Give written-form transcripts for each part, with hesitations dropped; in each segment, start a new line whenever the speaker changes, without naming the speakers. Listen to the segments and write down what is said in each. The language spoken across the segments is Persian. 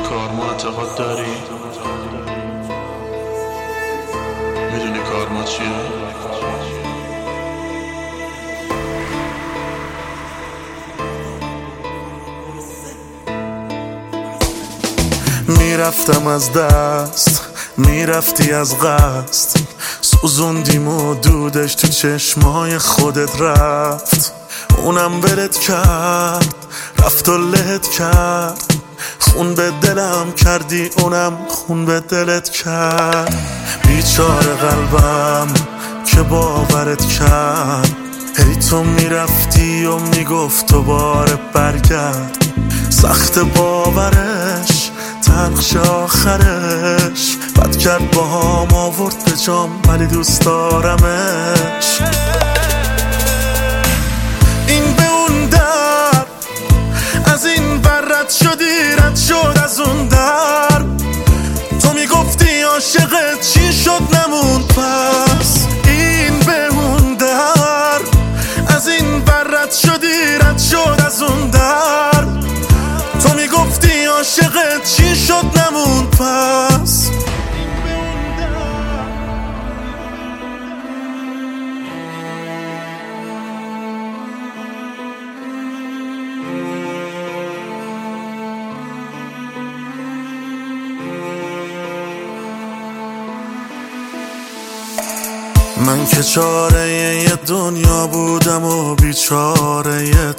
کارما اعتقاد داری؟ میدونی کارما چیه؟
میرفتم از دست، میرفتی از قصد، سوزوندیم و دودش تو چشمای خودت رفت. اونم ولت کرد، رفت و لهت کرد، خون به دلم کردی، اونم خون به دلت کرد. بیچاره قلبم که باورت کرد، هی تو میرفتی و میگفت دوباره برگرد. سخت باورش، تلخش آخرش، بد کرد با هم آورد به جام، ولی دوست دارمش. این به اون در، از این بر رد شدی، رد شد از اون در. تو میگفتی عاشقت، چی شد نموند پس؟ این به اون در، از این بر رد شدی، رد شد از اون در. تو میگفتی عاشقت، چی شد نموند پس؟ من که چاره یه دنیا بودم و بیچاره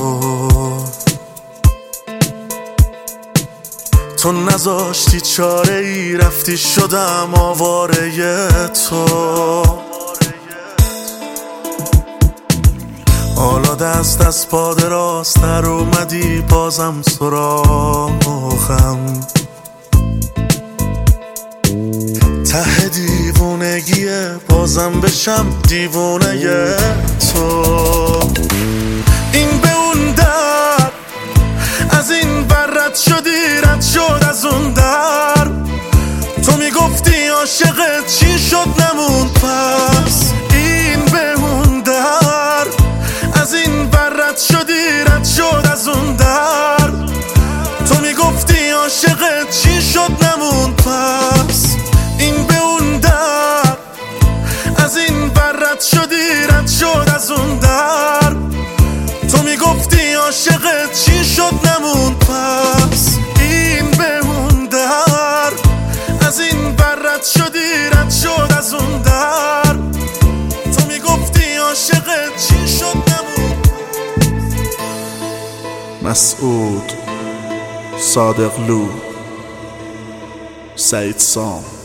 تو نذاشتی چاره ای، رفتی شدم آواره تو. حالا دست از پا دراستر اومدی، بازم سراغم. ته دیوونگیه، بازم بشم دیوونه تو. این به اون در، از این بر رد شدی، رد شد از اون در. تو میگفتی عاشقت، چی شد نموند پس؟ این به اون در، از این بر رد شدی، رد شد از اون در. تو میگفتی عاشقت، چی شد نموند پس؟ این به اون در، از این بر رد شدی، رد شد از اون در. تو میگفتی عاشقت، چی شد نموند پس؟ این به اون در، از این بر رد شدی، رد شد از اون در. تو میگفتی عاشقت، چی شد نموند. مسعود، صادقلو، سعید سام.